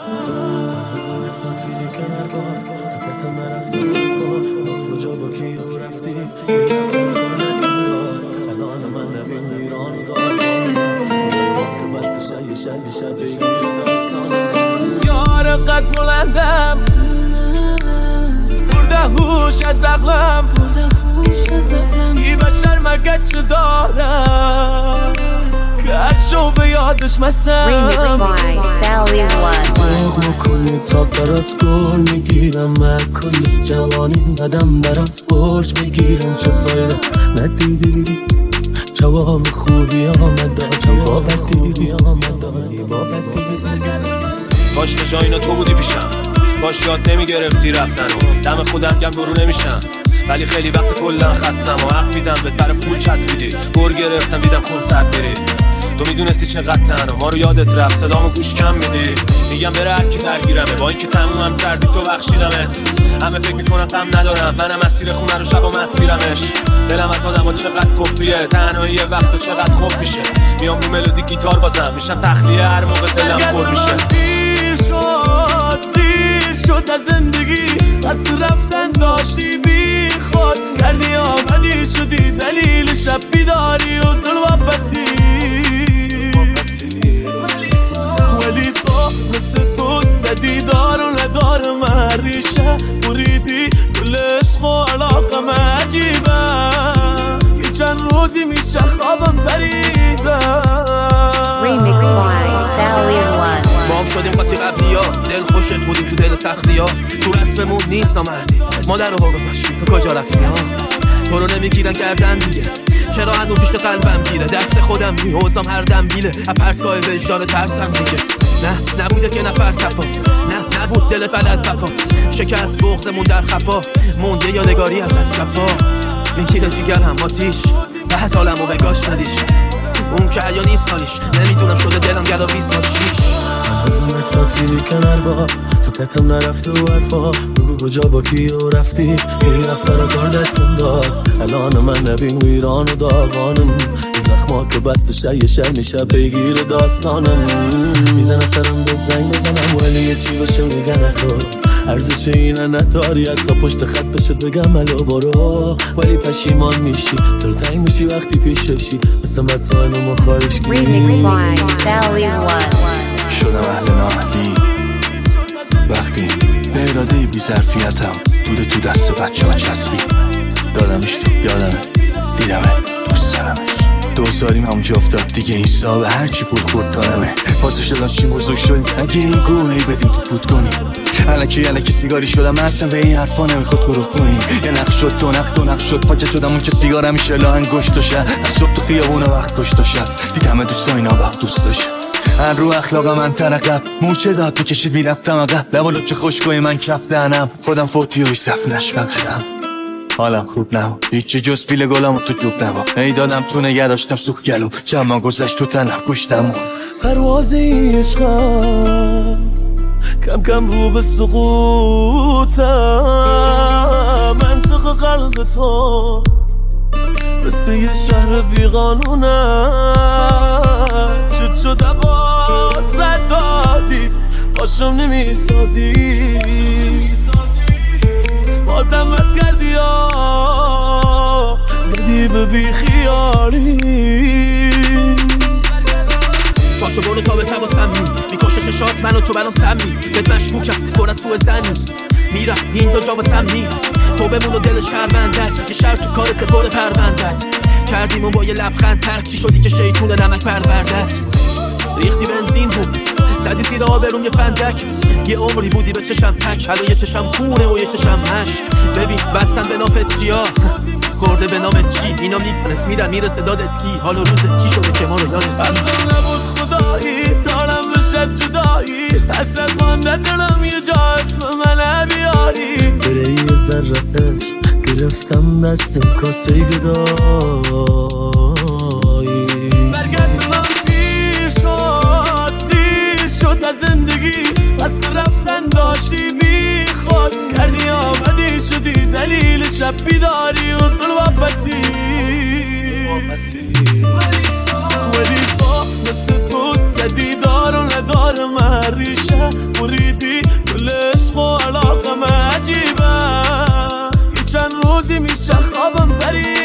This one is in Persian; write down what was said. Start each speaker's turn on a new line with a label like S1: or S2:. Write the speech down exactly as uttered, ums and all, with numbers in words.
S1: روزا نفسات فیزی کنر بار تو پتم نرفته وفا کجا با کی رو رفتی این رفتن کار دستم دار الان من نبین میران و دارم زمان که بست شای شای شب بگیر داستانم یار قد بلندم برده هوش از عقلم ای بشر مگه چه دارم کشو به یادش مسم ساق میکنی تا برات گل میگیرم من کلی جوانی زدم برات برش بگیرم چه فایده ندیدی جواب خوبی آمد جواب خوبی آمد
S2: باش به جای اینا تو بودی پیشم باش یاد نمیگرفتی رفتن و دم خودم گم برو نمیشم ولی خیلی وقت کلن خستم و حق میدم به در پول چسبیدی گر گرفتم دیدم خون سرد بری تو میدونستی چقدر تنها ما رو یادت رفت صدامو گوش کم میدی میگم بره هر کی درگیرمه با اینکه تمومم کردی تو بخشیدمت همه فکر میکنم تم ندارم منم مسیر خونه رو شب و مسیرمش دلم از آدم ها چقدر کفریه تنهایی وقت و چقدر خوب میشه میام رو ملودی گیتار بازم میشم تخلیه هر موقع دلم پر میشه
S1: سیر شد سیر شد از زندگی پس رفتن داشتی بی خود کردی آمدی شدی دلیل شب بیداری و دل واپسی ولی تو مثل تو زدی دار و ندار من ریشه بریدی کل عشق و علاقم عجیبم یه چند روزی میشه خوابم بریدم
S3: ما هم شدیم قاطی قبلی ها دل خوشت بودیم تو دل سختی ها تو رسممون نیست نامردی مادر رو گذاشتیم تو کجا رفتی ها تو رو نمیگیرن کردن دیگه چرا هنو پیش قلبم گیره دست خودم میحوزم هر دم بیله اپرتگاه وجدان ترتم دیگه نه نبوده که نفر تفا نه نبود دل بلد وفا شکست بغزمون در خفا مونده یادگاری ازت کفا این کیل جیگر هم آتیش به حت عالمو بگاش ندیش اون که حیا نیست حالیش نمیدونم شده دلم گدا بیست سال شیش
S1: روزا نفسات فیلی کنر با تو پتم نرفته و عرفا بگو کجا با کی رو رفتی این رفتن کار دستم دار الان من نبین ویران و داغانم زخما که بست شای شر میشه بگیر داستانم میزنه سرم بهت زنگ بزنم ولی یه چی باشه میگن نکن ارزش اینه نداری تا پشت خط بشه بگم الو برو ولی پشیمان میشی تو تنگ میشی وقتی پیششی مثل متو اینو مخارش گیری
S4: شدم اهل ناهدی وقتی به اراده بی ظرفیتم دوده تو دست بچه ها چسبی دادمش تو یادمه دیدمه دوست دارمش دوزاریم همونجا افتاد دیگه این صاحبه هرچی پول خورد دارمه پاسش دادم چی بزرگ شدیم اگه این گوهی بدیم تو فوت کنیم الکی الکی سیگاری شدم من اصلا به این حرفا نمیخواد برو کنیم یه نقش شد دو نقش دو نقش شد پاچه شدم اون که سیگارم میشه لاهن گشت و شد از صبح تو خیابون وقت گشت و شد دیدمه دوستا اینا وقت دوست داشت هر رو اخلاق من ترقب موچه داد میکشید میرفتم عقب لبالو چه خوشگوی من کف دهنم خودم فوتی و صف نشبقدم حالم خوب نبود هیچی جز پیل گلم و تو جوب نبود ای دادم تو نگه داشتم سوخ گلو جمع گذشت تو تنم گوشتم
S1: پرواز عشقم کم کم رو به سقوطم منطق قلب تو مثل یه شهر بیقانونم چود شد عباد رد دادی باشم نمی سازی بازم بس کردی ها زدی به بی خیالی
S3: باشو برو تا به تباسم می میکشه چشات منو تو برام سمی بهت مشکوکم پر از سوء زنی میرم این دو جا واسم می تو بمون و دل شهروندت یه شهر تو کارت پر پروندت کردیمون با یه لبخند ترک چی شدی که شیطون نمک پروردت ریختی بنزین بود زدی زیر آبروم یه فندک یه عمری بودی به چشم تک الان یه چشم خونه و یه چشم مش ببین بستن به نافت چیا خورده به نامت چی اینا میپنت میرن میرسه دادت کی حالا روزت چی شده که ما رو یادت
S1: اصلا نبود خدایی دارم بشه جدایی اصلا خواندن دارم یه جا اسم من بیاری بره یه ذره عشق گرفتم دستم کاسه گدایی برگرد من سیر شد سیر شد از زندگی پس رفتن داشتی بی خود کردی آمدی شدی دلیل شب بیداری و دل واپسی ولی تو مثل تو زدی دار و ندار سر من ریشه بریدی کل عشق و علاقم عجیبه یه چند روزی میشه خوابم بری